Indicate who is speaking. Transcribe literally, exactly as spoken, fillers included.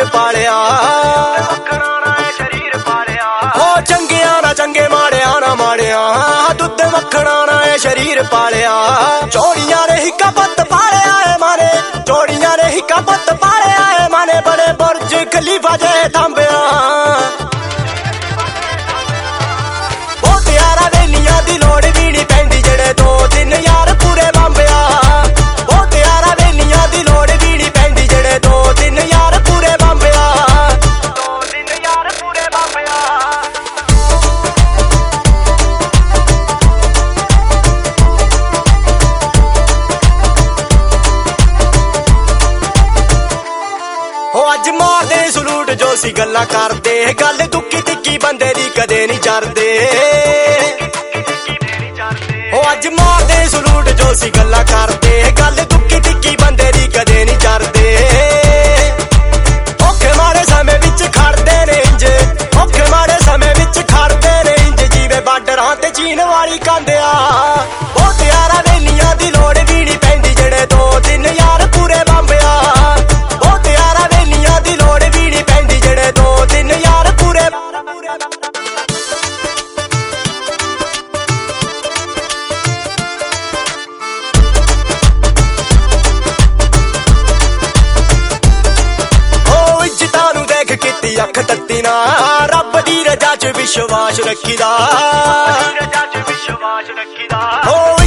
Speaker 1: ਪਾਲਿਆ ਹੋ ਚੰਗਿਆਂ ਨਾ ਚੰਗੇ ਮਾੜਿਆਂ ਨਾ ਮਾੜਿਆਂ ਦੁੱਧ ਮੱਖਣਾ ਨਾ ਇਹ ਸ਼ਰੀਰ ਪਾਲਿਆ ਚੋੜੀਆਂ ਨੇ ਹਿੱਕਾ ਪੁੱਤ ਪਾਲਿਆ ਏ ਮਾਨੇ ਚੋੜੀਆਂ ਨੇ ਹਿੱਕਾ ਪੁੱਤ ਪਾਲਿਆ ਏ ਮਾਨੇ ਬੜੇ ਬੁਰਜ ਖਲੀਫਾ ਜੇ ਥੰਬਿਆ ਬਹੁਤ ਯਾਰਾ ਵੇਲੀਆਂ ਦੀ ਲੋੜ ਵੀ ਨਹੀਂ ਪੈਂਦੀ ਜਿਹੜੇ ਦੋ ਤਿੰਨ ਯਾਰ ਪੂਰੇ ਬੰਬਿਆ ਬਹੁਤ ਯਾਰਾ ਵੇਲੀਆਂ ਦੀ ਲੋੜ ਵੀ ਨਹੀਂ ਪੈਂਦੀ ਜਿਹੜੇ ਦੋ ਤਿੰਨ ਯਾਰ ਪੂਰੇ ਬੰਬਿਆ ਦੋ ਤਿੰਨ ਯਾਰ ਪੂਰੇ ਬੰਬਿਆ ਹੋ ਅੱਜ ਮਾਰਦੇ ਸਲੂਟ ਜੋ ਸੀ ਗੱਲਾਂ ਕਰਦੇ ਗੱਲ ਦੁੱਕੀ ਤਿੱਕੀ ਬੰਦੇ ਦੀ ਕਦੇ ਨਹੀਂ ਚਰਦੇ ਹੋ ਅੱਜ ਮਾਰਦੇ ਸਲੂਟ ਜੋ ਸੀ ਗੱਲਾਂ ਕਰਦੇ ਗੱਲ ਦੁੱਕੀ ਤਿੱਕੀ ਬੰਦੇ ਦੀ ਕਦੇ ਨਹੀਂ ਚਰਦੇ ਔਖੇ ਮਾੜੇ ਸਮੇਂ ਵਿੱਚ ਖੜਦੇ ਨੇ ਇੰਜ ਔਖੇ ਮਾੜੇ ਸਮੇਂ ਵਿੱਚ ਖੜਦੇ ਨੇ ਇੰਜ ਜਿਵੇਂ ਬਾਰਡਰਾਂ ਤੇ ਚੀਨ ਵਾਲੀ ਕੰਧਿਆ ਬਹੁਤ ਯਾਰਾ ਵੇਲੀਆਂ ਦੀ ਲੋੜ ਵੀ ਨਹੀਂ ਪੈਂਦੀ ਜਿਹੜੇ ਦੋ ਤਿੰਨ ਯਾਰ ਪੂਰੇ ਬੰਬਿਆ ਬਹੁਤ ਯਾਰਾ ਵੇਲੀਆਂ ਦੀ ਲੋੜ ਵੀ ਨਹੀਂ ਪੈਂਦੀ ਜਿਹੜੇ ਦੋ ਤਿੰਨ ਯਾਰ ਪੂਰੇ ਕੀਤੀ ਅੱਖ ਤੱਤੀ ਨਾ ਰੱਬ ਦੀ ਰਜ਼ਾ ਚ ਵਿਸ਼ਵਾਸ ਰੱਖੀਦਾ ਹੋ